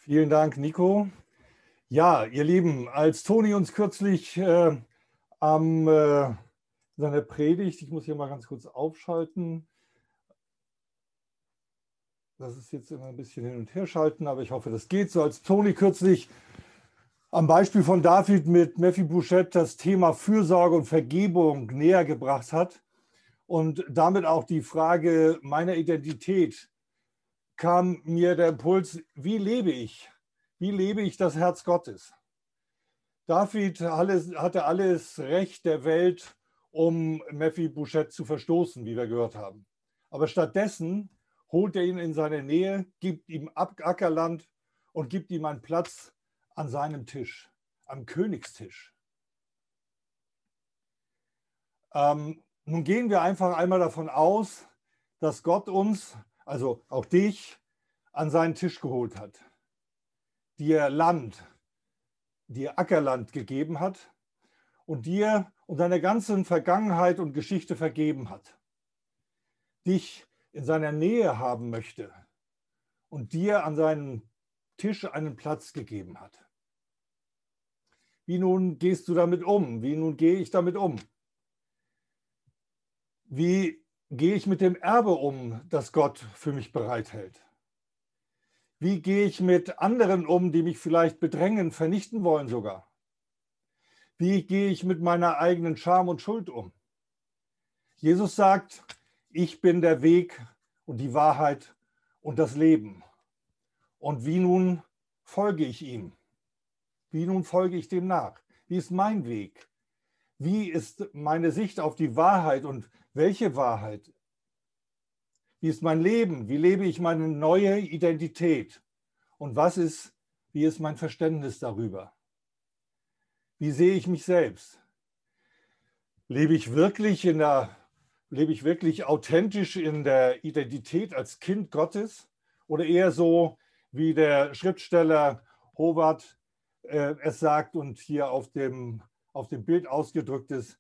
Vielen Dank, Nico. Ja, ihr Lieben, als Toni uns kürzlich seiner Predigt, ich muss hier mal ganz kurz aufschalten, das ist jetzt immer ein bisschen hin und her schalten, aber ich hoffe, das geht so. Als Toni kürzlich am Beispiel von David mit Mephibosheth das Thema Fürsorge und Vergebung näher gebracht hat und damit auch die Frage meiner Identität, kam mir der Impuls, wie lebe ich? Wie lebe ich das Herz Gottes? David hatte alles Recht der Welt, um Mephibosheth zu verstoßen, wie wir gehört haben. Aber stattdessen holt er ihn in seine Nähe, gibt ihm Ackerland und gibt ihm einen Platz an seinem Tisch, am Königstisch. Nun gehen wir einfach einmal davon aus, dass Gott uns, also auch dich, an seinen Tisch geholt hat, dir Ackerland gegeben hat und dir und deiner ganzen Vergangenheit und Geschichte vergeben hat, dich in seiner Nähe haben möchte und dir an seinem Tisch einen Platz gegeben hat. Wie nun gehst du damit um? Wie nun gehe ich damit um? Wie gehe ich mit dem Erbe um, das Gott für mich bereithält? Wie gehe ich mit anderen um, die mich vielleicht bedrängen, vernichten wollen sogar? Wie gehe ich mit meiner eigenen Scham und Schuld um? Jesus sagt, ich bin der Weg und die Wahrheit und das Leben. Und wie nun folge ich ihm? Wie nun folge ich dem nach? Wie ist mein Weg? Wie ist meine Sicht auf die Wahrheit und welche Wahrheit? Wie ist mein Leben? Wie lebe ich meine neue Identität? Und wie ist mein Verständnis darüber? Wie sehe ich mich selbst? Lebe ich wirklich authentisch in der Identität als Kind Gottes oder eher so, wie der Schriftsteller Howard es sagt und hier auf dem Bild ausgedrückt ist,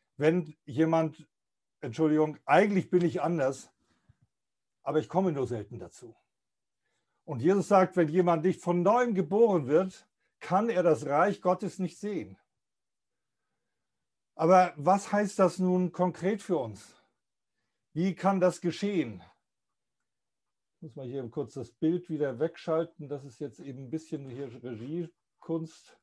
eigentlich bin ich anders, aber ich komme nur selten dazu. Und Jesus sagt, wenn jemand nicht von neuem geboren wird, kann er das Reich Gottes nicht sehen. Aber was heißt das nun konkret für uns? Wie kann das geschehen? Ich muss mal hier kurz das Bild wieder wegschalten. Das ist jetzt eben ein bisschen hier Regiekunst.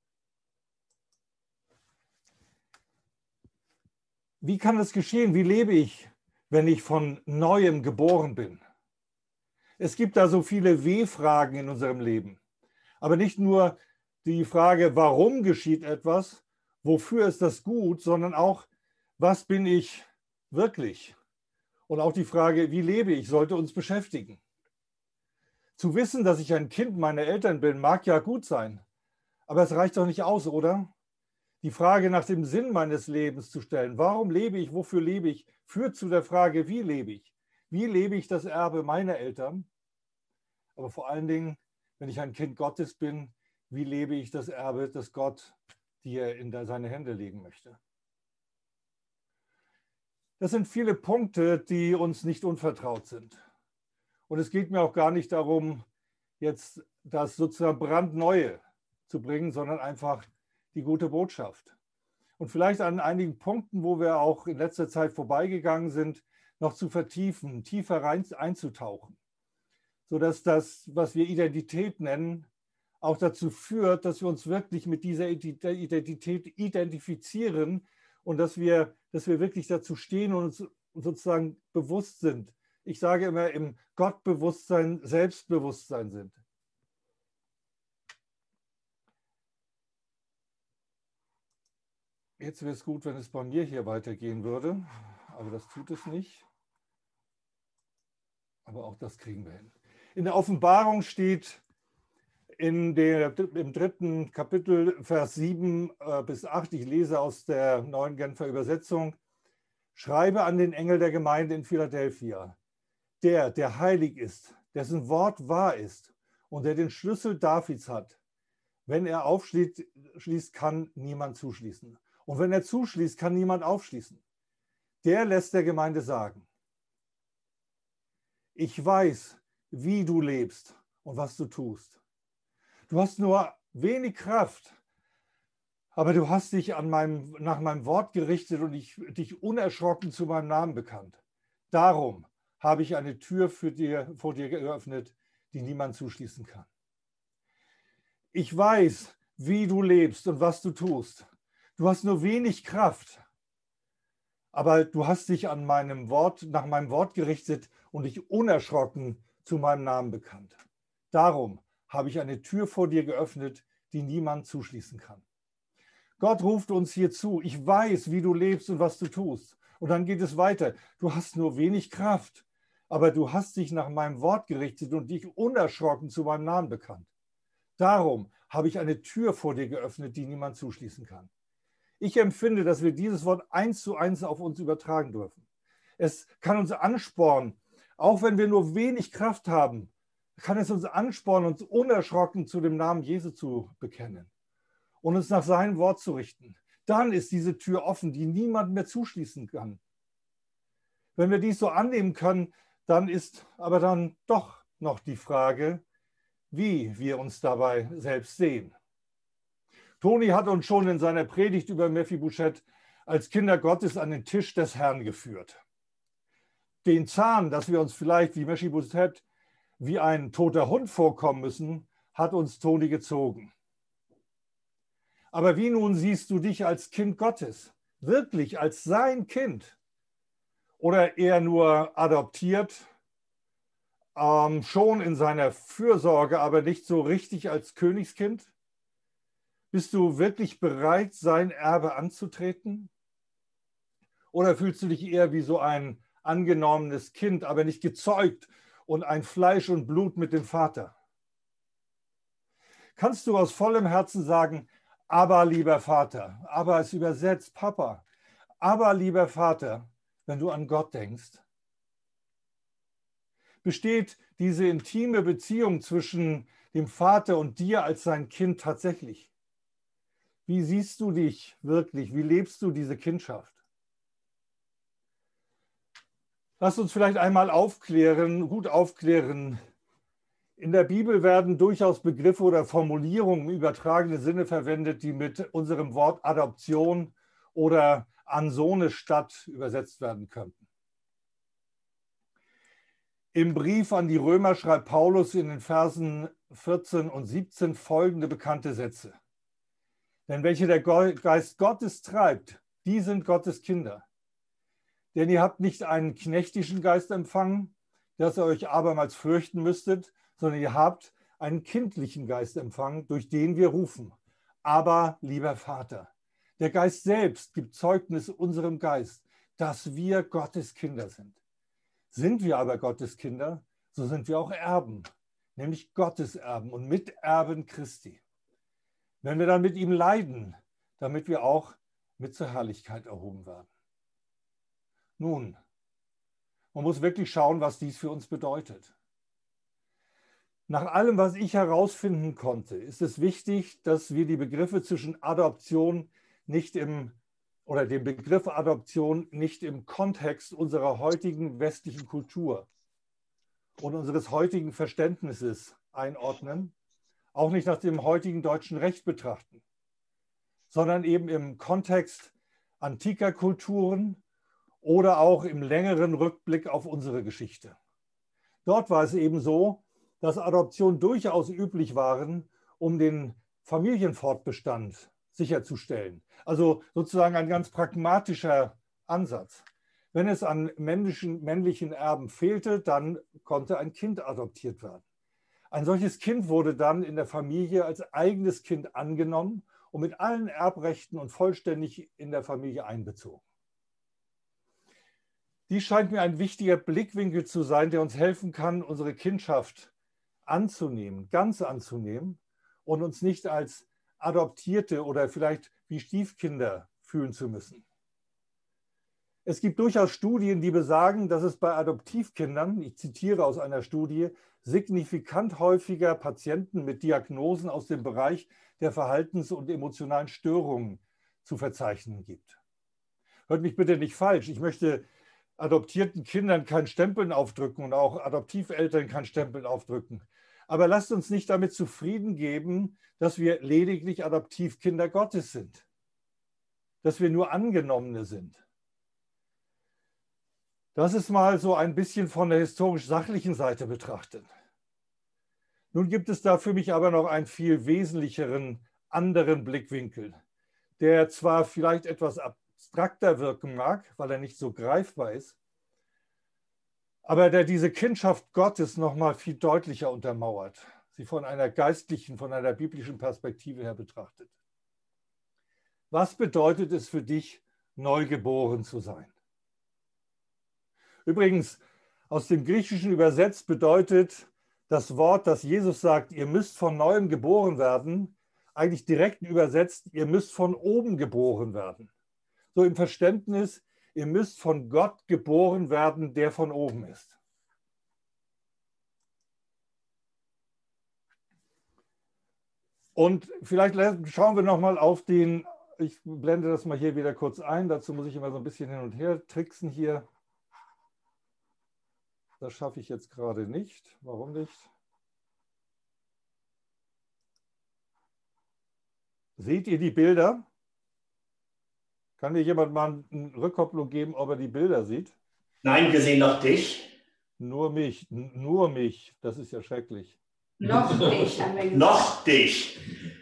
Wie kann das geschehen? Wie lebe ich, wenn ich von Neuem geboren bin? Es gibt da so viele W-Fragen in unserem Leben. Aber nicht nur die Frage, warum geschieht etwas, wofür ist das gut, sondern auch, was bin ich wirklich? Und auch die Frage, wie lebe ich, sollte uns beschäftigen. Zu wissen, dass ich ein Kind meiner Eltern bin, mag ja gut sein, aber es reicht doch nicht aus, oder? Die Frage nach dem Sinn meines Lebens zu stellen, warum lebe ich, wofür lebe ich, führt zu der Frage, wie lebe ich? Wie lebe ich das Erbe meiner Eltern? Aber vor allen Dingen, wenn ich ein Kind Gottes bin, wie lebe ich das Erbe, das Gott dir in seine Hände legen möchte? Das sind viele Punkte, die uns nicht unvertraut sind. Und es geht mir auch gar nicht darum, jetzt das sozusagen brandneue zu bringen, sondern einfach die gute Botschaft. Und vielleicht an einigen Punkten, wo wir auch in letzter Zeit vorbeigegangen sind, noch zu vertiefen, tiefer einzutauchen, sodass das, was wir Identität nennen, auch dazu führt, dass wir uns wirklich mit dieser Identität identifizieren und dass wir wirklich dazu stehen und uns sozusagen bewusst sind. Ich sage immer, im Gottbewusstsein, Selbstbewusstsein sind. Jetzt wäre es gut, wenn es bei mir hier weitergehen würde, aber das tut es nicht. Aber auch das kriegen wir hin. In der Offenbarung steht im 3. Kapitel, Vers 7 bis 8, ich lese aus der Neuen Genfer Übersetzung, schreibe an den Engel der Gemeinde in Philadelphia, der heilig ist, dessen Wort wahr ist und der den Schlüssel Davids hat. Wenn er aufschließt, kann niemand zuschließen. Und wenn er zuschließt, kann niemand aufschließen. Der lässt der Gemeinde sagen, ich weiß, wie du lebst und was du tust. Du hast nur wenig Kraft, aber du hast dich nach meinem Wort gerichtet und dich unerschrocken zu meinem Namen bekannt. Darum habe ich eine Tür vor dir geöffnet, die niemand zuschließen kann. Ich weiß, wie du lebst und was du tust. Du hast nur wenig Kraft, aber du hast dich nach meinem Wort gerichtet und dich unerschrocken zu meinem Namen bekannt. Darum habe ich eine Tür vor dir geöffnet, die niemand zuschließen kann. Gott ruft uns hier zu. Ich weiß, wie du lebst und was du tust. Und dann geht es weiter. Du hast nur wenig Kraft, aber du hast dich nach meinem Wort gerichtet und dich unerschrocken zu meinem Namen bekannt. Darum habe ich eine Tür vor dir geöffnet, die niemand zuschließen kann. Ich empfinde, dass wir dieses Wort 1:1 auf uns übertragen dürfen. Es kann uns anspornen, auch wenn wir nur wenig Kraft haben, kann es uns anspornen, uns unerschrocken zu dem Namen Jesu zu bekennen und uns nach seinem Wort zu richten. Dann ist diese Tür offen, die niemand mehr zuschließen kann. Wenn wir dies so annehmen können, dann ist aber dann doch noch die Frage, wie wir uns dabei selbst sehen. Toni hat uns schon in seiner Predigt über Mephibosheth als Kinder Gottes an den Tisch des Herrn geführt. Den Zahn, dass wir uns vielleicht wie Mephibosheth wie ein toter Hund vorkommen müssen, hat uns Toni gezogen. Aber wie nun siehst du dich als Kind Gottes? Wirklich als sein Kind? Oder eher nur adoptiert, schon in seiner Fürsorge, aber nicht so richtig als Königskind? Bist du wirklich bereit, sein Erbe anzutreten? Oder fühlst du dich eher wie so ein angenommenes Kind, aber nicht gezeugt und ein Fleisch und Blut mit dem Vater? Kannst du aus vollem Herzen sagen, aber lieber Vater, aber ist übersetzt Papa, aber lieber Vater, wenn du an Gott denkst? Besteht diese intime Beziehung zwischen dem Vater und dir als sein Kind tatsächlich? Wie siehst du dich wirklich? Wie lebst du diese Kindschaft? Lass uns vielleicht einmal gut aufklären. In der Bibel werden durchaus Begriffe oder Formulierungen im übertragenen Sinne verwendet, die mit unserem Wort Adoption oder an so eine Stadt übersetzt werden könnten. Im Brief an die Römer schreibt Paulus in den Versen 14 und 17 folgende bekannte Sätze. Denn welche der Geist Gottes treibt, die sind Gottes Kinder. Denn ihr habt nicht einen knechtischen Geist empfangen, dass ihr euch abermals fürchten müsstet, sondern ihr habt einen kindlichen Geist empfangen, durch den wir rufen. Aber, lieber Vater, der Geist selbst gibt Zeugnis unserem Geist, dass wir Gottes Kinder sind. Sind wir aber Gottes Kinder, so sind wir auch Erben, nämlich Gottes Erben und Miterben Christi. Wenn wir dann mit ihm leiden, damit wir auch mit zur Herrlichkeit erhoben werden. Nun, man muss wirklich schauen, was dies für uns bedeutet. Nach allem, was ich herausfinden konnte, ist es wichtig, dass wir die Begriffe zwischen Adoption den Begriff Adoption nicht im Kontext unserer heutigen westlichen Kultur und unseres heutigen Verständnisses einordnen, auch nicht nach dem heutigen deutschen Recht betrachten, sondern eben im Kontext antiker Kulturen oder auch im längeren Rückblick auf unsere Geschichte. Dort war es eben so, dass Adoptionen durchaus üblich waren, um den Familienfortbestand sicherzustellen. Also sozusagen ein ganz pragmatischer Ansatz. Wenn es an männlichen Erben fehlte, dann konnte ein Kind adoptiert werden. Ein solches Kind wurde dann in der Familie als eigenes Kind angenommen und mit allen Erbrechten und vollständig in der Familie einbezogen. Dies scheint mir ein wichtiger Blickwinkel zu sein, der uns helfen kann, unsere Kindschaft anzunehmen, ganz anzunehmen und uns nicht als Adoptierte oder vielleicht wie Stiefkinder fühlen zu müssen. Es gibt durchaus Studien, die besagen, dass es bei Adoptivkindern, ich zitiere aus einer Studie, signifikant häufiger Patienten mit Diagnosen aus dem Bereich der Verhaltens- und emotionalen Störungen zu verzeichnen gibt. Hört mich bitte nicht falsch, ich möchte adoptierten Kindern kein Stempeln aufdrücken und auch Adoptiveltern kein Stempeln aufdrücken. Aber lasst uns nicht damit zufrieden geben, dass wir lediglich Adoptivkinder Gottes sind, dass wir nur Angenommene sind. Das ist mal so ein bisschen von der historisch-sachlichen Seite betrachtet. Nun gibt es da für mich aber noch einen viel wesentlicheren, anderen Blickwinkel, der zwar vielleicht etwas abstrakter wirken mag, weil er nicht so greifbar ist, aber der diese Kindschaft Gottes noch mal viel deutlicher untermauert, sie von einer geistlichen, von einer biblischen Perspektive her betrachtet. Was bedeutet es für dich, neugeboren zu sein? Übrigens, aus dem Griechischen übersetzt bedeutet das Wort, das Jesus sagt, ihr müsst von neuem geboren werden, eigentlich direkt übersetzt, ihr müsst von oben geboren werden. So im Verständnis, ihr müsst von Gott geboren werden, der von oben ist. Und vielleicht schauen wir nochmal auf den, ich blende das mal hier wieder kurz ein, dazu muss ich immer so ein bisschen hin und her tricksen hier. Das schaffe ich jetzt gerade nicht. Warum nicht? Seht ihr die Bilder? Kann mir jemand mal eine Rückkopplung geben, ob er die Bilder sieht? Nein, wir sehen noch dich. Nur mich, nur mich. Das ist ja schrecklich. Noch dich, haben wir gesagt. Noch dich.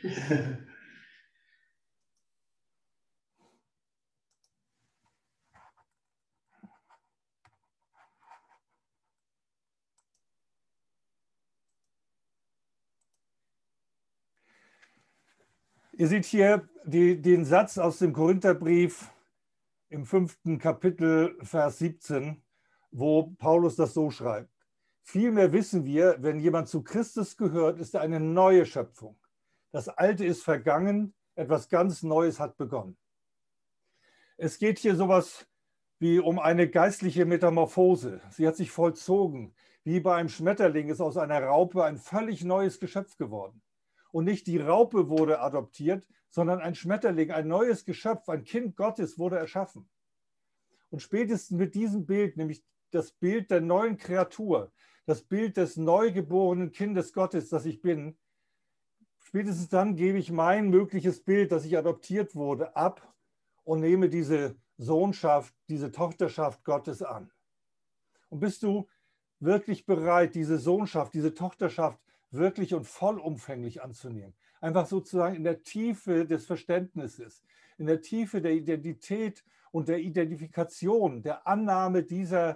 Ihr seht hier den Satz aus dem Korintherbrief im 5. Kapitel, Vers 17, wo Paulus das so schreibt. Vielmehr wissen wir, wenn jemand zu Christus gehört, ist er eine neue Schöpfung. Das Alte ist vergangen, etwas ganz Neues hat begonnen. Es geht hier sowas wie um eine geistliche Metamorphose. Sie hat sich vollzogen. Wie bei einem Schmetterling ist aus einer Raupe ein völlig neues Geschöpf geworden. Und nicht die Raupe wurde adoptiert, sondern ein Schmetterling, ein neues Geschöpf, ein Kind Gottes wurde erschaffen. Und spätestens mit diesem Bild, nämlich das Bild der neuen Kreatur, das Bild des neugeborenen Kindes Gottes, das ich bin, spätestens dann gebe ich mein mögliches Bild, dass ich adoptiert wurde, ab und nehme diese Sohnschaft, diese Tochterschaft Gottes an. Und bist du wirklich bereit, diese Sohnschaft, diese Tochterschaft wirklich und vollumfänglich anzunehmen? Einfach sozusagen in der Tiefe des Verständnisses, in der Tiefe der Identität und der Identifikation, der Annahme dieses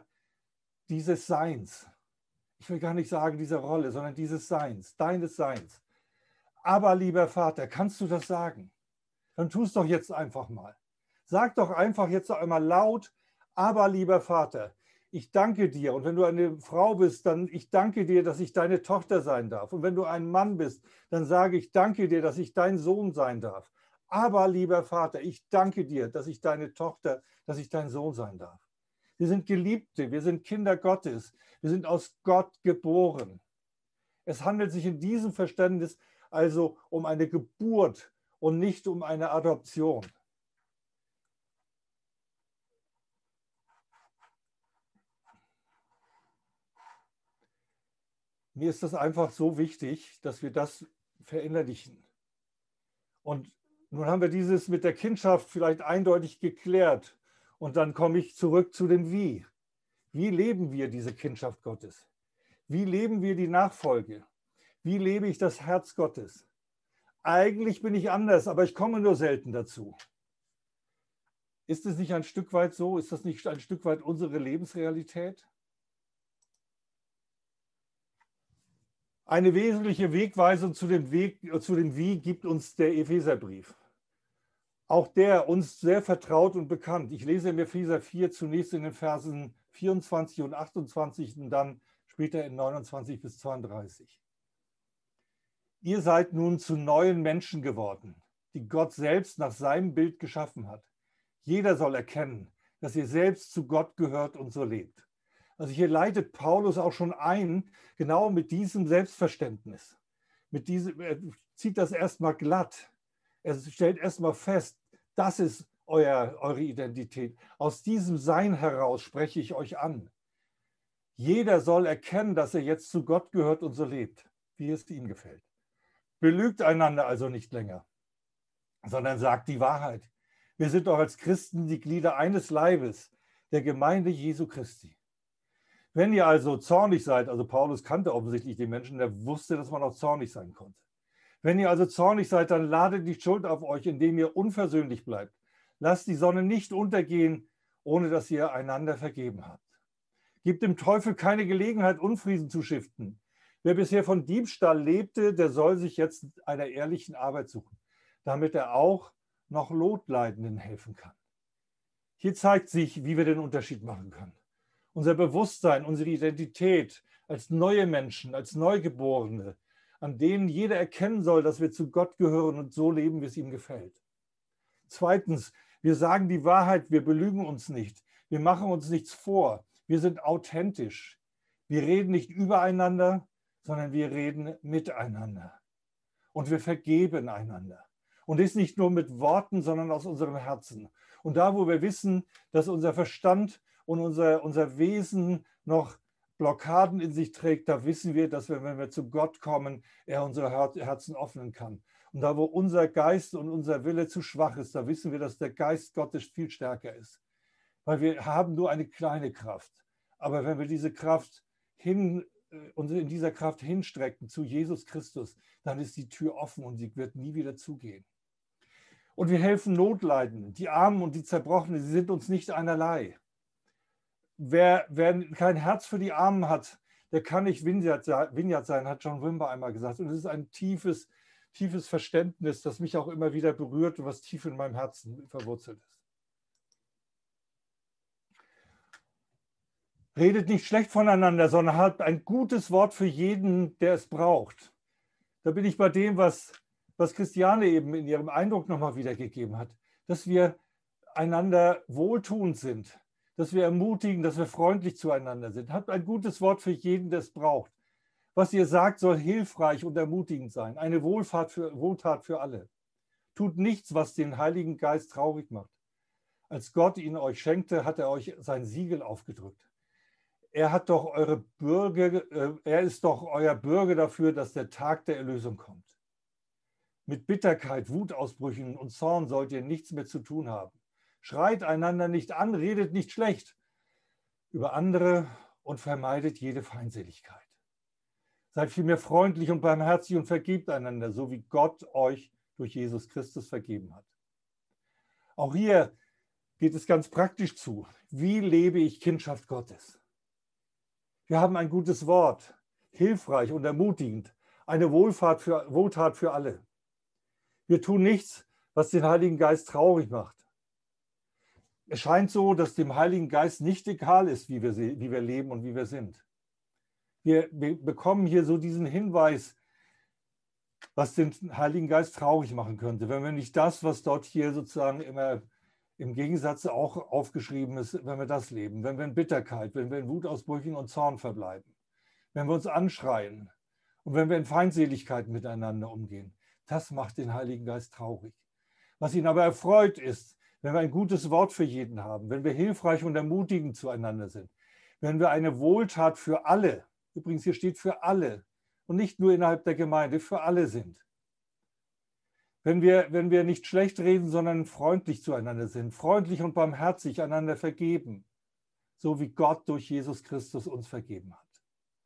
Seins. Ich will gar nicht sagen dieser Rolle, sondern dieses Seins, deines Seins. Aber lieber Vater, kannst du das sagen? Dann tu es doch jetzt einfach mal. Sag doch einfach jetzt noch einmal laut, aber lieber Vater, ich danke dir. Und wenn du eine Frau bist, dann ich danke dir, dass ich deine Tochter sein darf. Und wenn du ein Mann bist, dann sage ich danke dir, dass ich dein Sohn sein darf. Aber lieber Vater, ich danke dir, dass ich deine Tochter, dass ich dein Sohn sein darf. Wir sind Geliebte, wir sind Kinder Gottes, wir sind aus Gott geboren. Es handelt sich in diesem Verständnis also um eine Geburt und nicht um eine Adoption. Mir ist das einfach so wichtig, dass wir das verinnerlichen. Und nun haben wir dieses mit der Kindschaft vielleicht eindeutig geklärt. Und dann komme ich zurück zu dem Wie. Wie leben wir diese Kindschaft Gottes? Wie leben wir die Nachfolge? Wie lebe ich das Herz Gottes? Eigentlich bin ich anders, aber ich komme nur selten dazu. Ist es nicht ein Stück weit so? Ist das nicht ein Stück weit unsere Lebensrealität? Eine wesentliche Wegweisung zu dem Wie gibt uns der Epheserbrief. Auch der uns sehr vertraut und bekannt. Ich lese im Epheser 4 zunächst in den Versen 24 und 28 und dann später in 29 bis 32. Ihr seid nun zu neuen Menschen geworden, die Gott selbst nach seinem Bild geschaffen hat. Jeder soll erkennen, dass ihr selbst zu Gott gehört und so lebt. Also hier leitet Paulus auch schon ein, genau mit diesem Selbstverständnis. Er zieht das erstmal glatt. Er stellt erstmal fest, das ist eure Identität. Aus diesem Sein heraus spreche ich euch an. Jeder soll erkennen, dass er jetzt zu Gott gehört und so lebt. wie es ihm gefällt. Belügt einander also nicht länger, sondern sagt die Wahrheit. Wir sind doch als Christen die Glieder eines Leibes, der Gemeinde Jesu Christi. Wenn ihr also zornig seid, also Paulus kannte offensichtlich die Menschen, der wusste, dass man auch zornig sein konnte. Wenn ihr also zornig seid, dann ladet die Schuld auf euch, indem ihr unversöhnlich bleibt. Lasst die Sonne nicht untergehen, ohne dass ihr einander vergeben habt. Gebt dem Teufel keine Gelegenheit, Unfrieden zu stiften. Wer bisher von Diebstahl lebte, der soll sich jetzt einer ehrlichen Arbeit suchen, damit er auch noch Notleidenden helfen kann. Hier zeigt sich, wie wir den Unterschied machen können. Unser Bewusstsein, unsere Identität als neue Menschen, als Neugeborene, an denen jeder erkennen soll, dass wir zu Gott gehören und so leben, wie es ihm gefällt. Zweitens, wir sagen die Wahrheit, wir belügen uns nicht, wir machen uns nichts vor, wir sind authentisch. Wir reden nicht übereinander, sondern wir reden miteinander. Und wir vergeben einander. Und das nicht nur mit Worten, sondern aus unserem Herzen. Und da, wo wir wissen, dass unser Verstand und unser Wesen noch Blockaden in sich trägt, da wissen wir, dass wir, wenn wir zu Gott kommen, er unsere Herzen öffnen kann. Und da, wo unser Geist und unser Wille zu schwach ist, da wissen wir, dass der Geist Gottes viel stärker ist. Weil wir haben nur eine kleine Kraft. Aber wenn wir diese Kraft uns in dieser Kraft hinstrecken zu Jesus Christus, dann ist die Tür offen und sie wird nie wieder zugehen. Und wir helfen Notleidenden, die Armen und die Zerbrochenen, sie sind uns nicht einerlei. Wer kein Herz für die Armen hat, der kann nicht Vineyard sein, hat John Wimber einmal gesagt. Und es ist ein tiefes Verständnis, das mich auch immer wieder berührt und was tief in meinem Herzen verwurzelt ist. Redet nicht schlecht voneinander, sondern habt ein gutes Wort für jeden, der es braucht. Da bin ich bei dem, was Christiane eben in ihrem Eindruck nochmal wiedergegeben hat, dass wir einander wohltuend sind, dass wir ermutigen, dass wir freundlich zueinander sind. Habt ein gutes Wort für jeden, der es braucht. Was ihr sagt, soll hilfreich und ermutigend sein. Eine Wohltat für alle. Tut nichts, was den Heiligen Geist traurig macht. Als Gott ihn euch schenkte, hat er euch sein Siegel aufgedrückt. Er ist doch euer Bürger dafür, dass der Tag der Erlösung kommt. Mit Bitterkeit, Wutausbrüchen und Zorn sollt ihr nichts mehr zu tun haben. Schreit einander nicht an, redet nicht schlecht über andere und vermeidet jede Feindseligkeit. Seid vielmehr freundlich und barmherzig und vergebt einander, so wie Gott euch durch Jesus Christus vergeben hat. Auch hier geht es ganz praktisch zu. Wie lebe ich Kindschaft Gottes? Wir haben ein gutes Wort, hilfreich und ermutigend, eine Wohltat für alle. Wir tun nichts, was den Heiligen Geist traurig macht. Es scheint so, dass dem Heiligen Geist nicht egal ist, wie wir leben und wie wir sind. Wir bekommen hier so diesen Hinweis, was den Heiligen Geist traurig machen könnte, wenn wir nicht das, was dort hier sozusagen immer im Gegensatz auch aufgeschrieben ist, wenn wir das leben, wenn wir in Bitterkeit, wenn wir in Wutausbrüchen und Zorn verbleiben, wenn wir uns anschreien und wenn wir in Feindseligkeit miteinander umgehen. Das macht den Heiligen Geist traurig. Was ihn aber erfreut ist, wenn wir ein gutes Wort für jeden haben, wenn wir hilfreich und ermutigend zueinander sind, wenn wir eine Wohltat für alle, übrigens hier steht für alle und nicht nur innerhalb der Gemeinde, für alle sind. Wenn wir nicht schlecht reden, sondern freundlich zueinander sind, freundlich und barmherzig einander vergeben, so wie Gott durch Jesus Christus uns vergeben hat.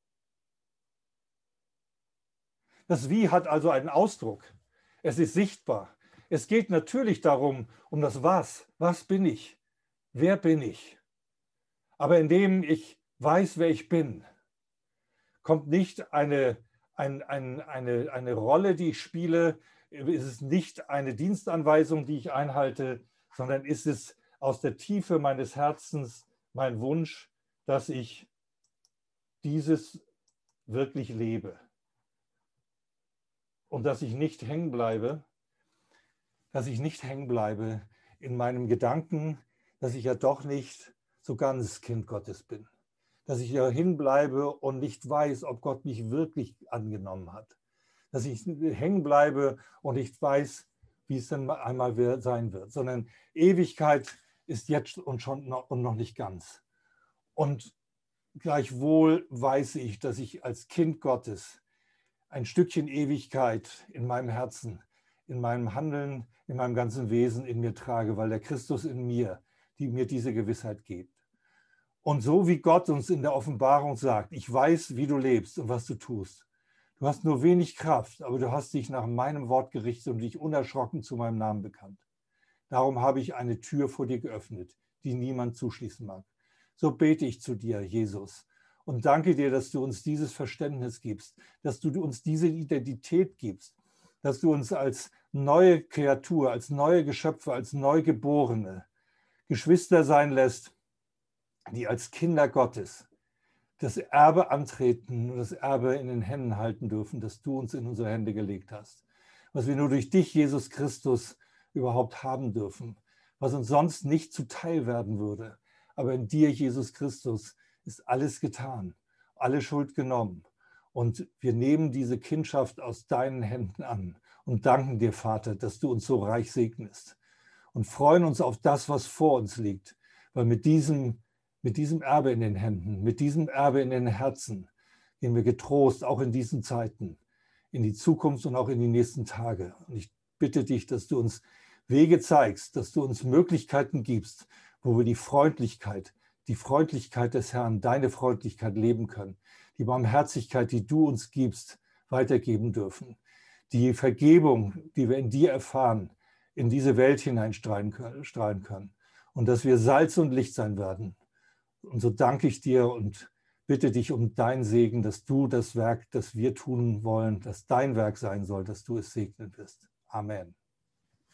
Das Wie hat also einen Ausdruck. Es ist sichtbar. Es geht natürlich darum, um das Was. Was bin ich? Wer bin ich? Aber indem ich weiß, wer ich bin, kommt nicht eine Rolle, die ich spiele, ist es nicht eine Dienstanweisung, die ich einhalte, sondern ist es aus der Tiefe meines Herzens mein Wunsch, dass ich dieses wirklich lebe. Und dass ich nicht hängen bleibe, in meinem Gedanken, dass ich ja doch nicht so ganz Kind Gottes bin. Dass ich ja hinbleibe und nicht weiß, ob Gott mich wirklich angenommen hat. Dass ich hängen bleibe und nicht weiß, wie es dann einmal sein wird. Sondern Ewigkeit ist jetzt und noch nicht ganz. Und gleichwohl weiß ich, dass ich als Kind Gottes ein Stückchen Ewigkeit in meinem Herzen, in meinem Handeln, in meinem ganzen Wesen in mir trage, weil der Christus in mir, die mir diese Gewissheit gibt. Und so wie Gott uns in der Offenbarung sagt, ich weiß, wie du lebst und was du tust. Du hast nur wenig Kraft, aber du hast dich nach meinem Wort gerichtet und dich unerschrocken zu meinem Namen bekannt. Darum habe ich eine Tür vor dir geöffnet, die niemand zuschließen mag. So bete ich zu dir, Jesus, und danke dir, dass du uns dieses Verständnis gibst, dass du uns diese Identität gibst, dass du uns als neue Kreatur, als neue Geschöpfe, als Neugeborene Geschwister sein lässt, die als Kinder Gottes das Erbe antreten und das Erbe in den Händen halten dürfen, das du uns in unsere Hände gelegt hast. Was wir nur durch dich, Jesus Christus, überhaupt haben dürfen, was uns sonst nicht zuteil werden würde. Aber in dir, Jesus Christus, ist alles getan, alle Schuld genommen. Und wir nehmen diese Kindschaft aus deinen Händen an und danken dir, Vater, dass du uns so reich segnest. Und freuen uns auf das, was vor uns liegt. Weil mit diesem Erbe in den Händen, mit diesem Erbe in den Herzen, gehen wir getrost, auch in diesen Zeiten, in die Zukunft und auch in die nächsten Tage. Und ich bitte dich, dass du uns Wege zeigst, dass du uns Möglichkeiten gibst, wo wir die Freundlichkeit des Herrn, deine Freundlichkeit leben können, die Barmherzigkeit, die du uns gibst, weitergeben dürfen, die Vergebung, die wir in dir erfahren, in diese Welt hineinstrahlen können und dass wir Salz und Licht sein werden. Und so danke ich dir und bitte dich um deinen Segen, dass du das Werk, das wir tun wollen, dass dein Werk sein soll, dass du es segnen wirst. Amen.